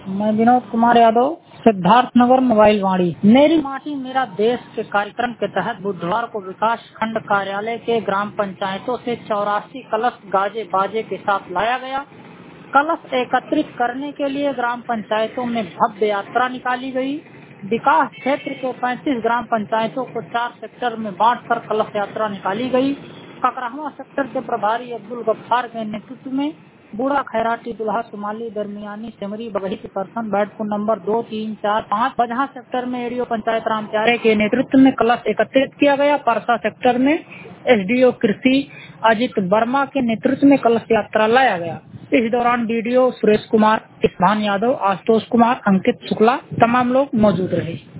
मैं विनोद कुमार यादव, सिद्धार्थनगर मोबाइल वाणी। मेरी माटी मेरा देश के कार्यक्रम के तहत बुधवार को विकास खंड कार्यालय के ग्राम पंचायतों से 84 कलश गाजे बाजे के साथ लाया गया। कलश एकत्रित करने के लिए ग्राम पंचायतों में भव्य यात्रा निकाली गई। विकास क्षेत्र के 35 ग्राम पंचायतों को 4 सेक्टर में बांटकर कलश यात्रा निकाली गई। ककराहवा सेक्टर के प्रभारी अब्दुल गफ्फार के नेतृत्व में बूढ़ा खैराटी दुल्हा सुमाली दरमियानी सेमरी बगही परसन बैठपुर नंबर 2, 3, 4, 5 बजहा सेक्टर में एडीओ पंचायत राम प्यारे के नेतृत्व में कलश एकत्रित किया गया। परसा सेक्टर में एसडीओ कृषि अजित वर्मा के नेतृत्व में कलश यात्रा लाया गया। इस दौरान बीडीओ सुरेश कुमार, इस्मान यादव, आशुतोष कुमार, अंकित शुक्ला तमाम लोग मौजूद रहे।